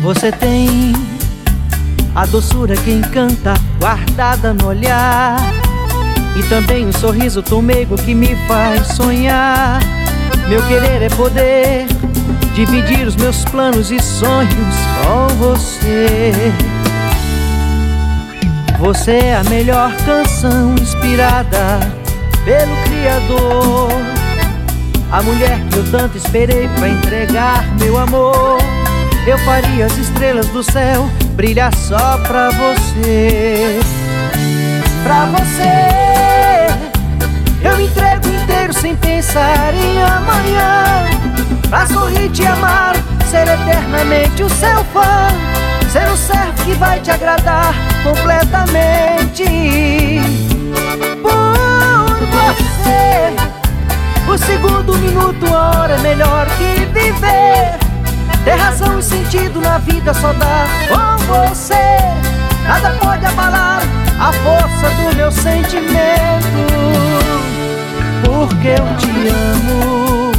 Você tem a doçura que encanta, guardada no olhar, e também um sorriso tão meigo que me faz sonhar. Meu querer é poder dividir os meus planos e sonhos com você. Você é a melhor canção inspirada pelo Criador, a mulher que eu tanto esperei pra entregar meu amor. Eu faria as estrelas do céu brilhar só pra você. Pra você eu me entrego inteiro sem pensar em amanhã, pra sorrir, te amar, ser eternamente o seu fã, ser o servo que vai te agradar completamente. Por você, o segundo, o minuto, a hora é melhor que viver. Ter razão e sentido na vida só dá com você. Nada pode abalar a força do meu sentimento, porque eu te amo.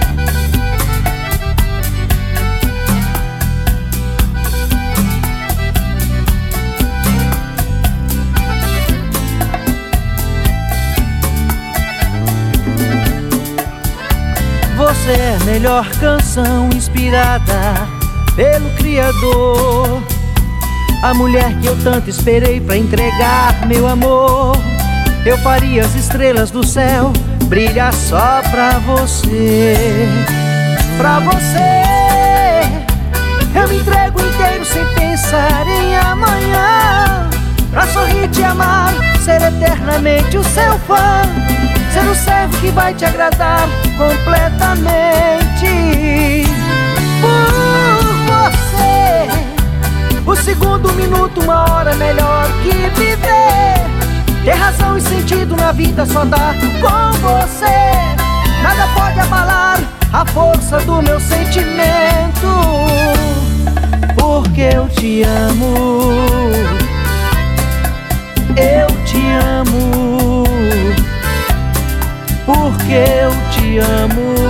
Você é a melhor canção inspirada pelo Criador, a mulher que eu tanto esperei pra entregar meu amor. Eu faria as estrelas do céu brilhar só pra você. Pra você eu me entrego inteiro sem pensar em amanhã, pra sorrir, te amar, ser eternamente o seu fã, ser o servo que vai te agradar completamente. Por você, o segundo, o minuto, uma hora é melhor que viver. Ter razão e sentido na vida só dá com você. Nada pode abalar a força do meu sentimento, porque eu te amo. Eu te amo, porque eu te amo.